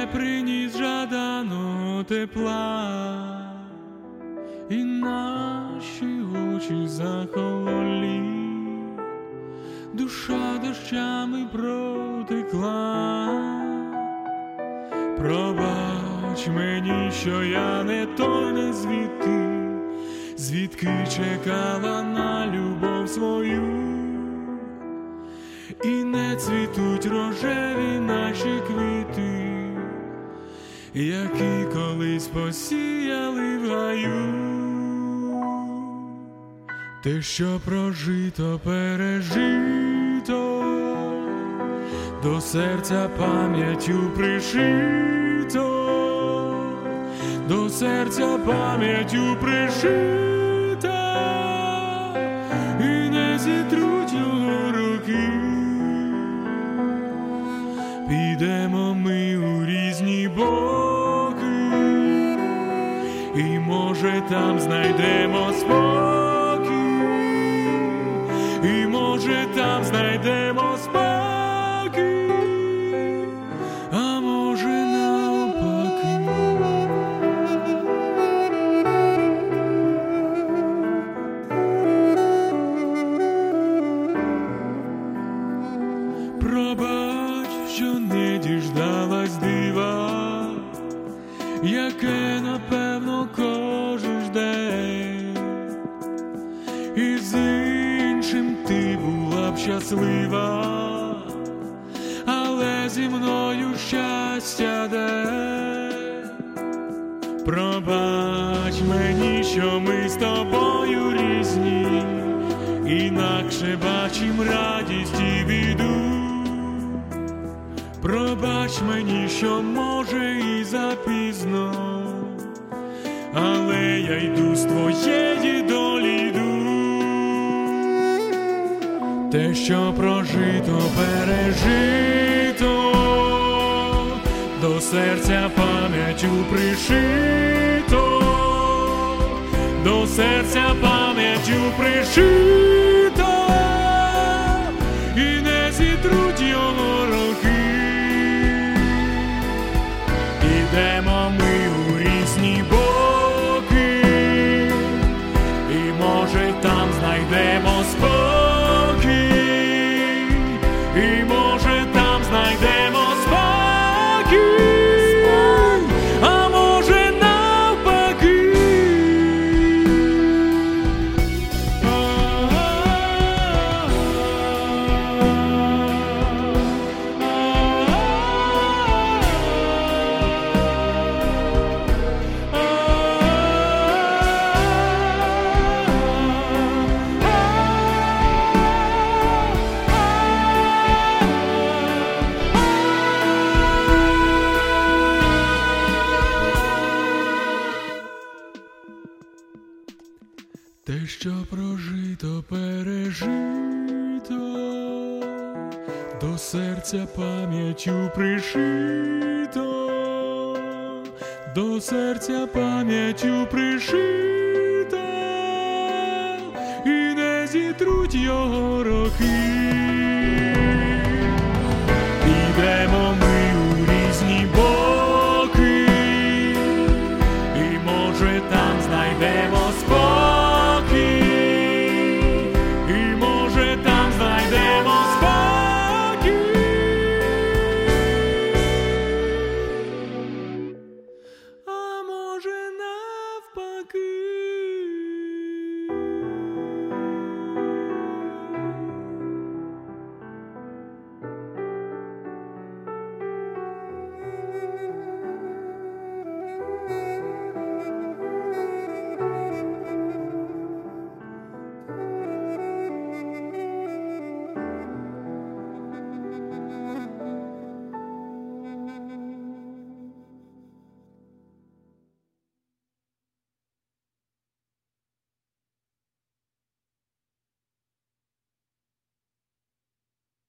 не приніс жаданого тепла, і наші очі захололі, душа дощами протекла. Пробач мені, що я не той, не звідти, звідки чекала на любов свою. І не цвітуть рожеві наші квіти, які колись посіяли в гаю. Те, що прожито, пережито, до серця пам'яттю пришито, до серця пам'яттю пришито, і не зітруть його роки. Підемо ми у різні боки, і може там знайдемо спокій, і може там знайдемо спокій, а може навпаки. Пробач, що не діждалась дива, яке, напевно, кожен жде, і з іншим ти була б щаслива, але зі мною щастя де. Пробач мені, що ми з тобою різні, інакше бачим радість і біду. Пробач мені, що може і запізно, але я йду з твоєї долі йду. Те, що прожито, пережито, до серця пам'яттю пришито, до серця пам'яттю пришито, і не зітруть його роки. Ідемо ми у різні боки, і може там знайдемо спокій, і може там знайдемо спокій, а може навпаки. Те, що прожито, пережито, до серця пам'яттю пришито, до серця пам'яттю пришито, і не зітруть його роки.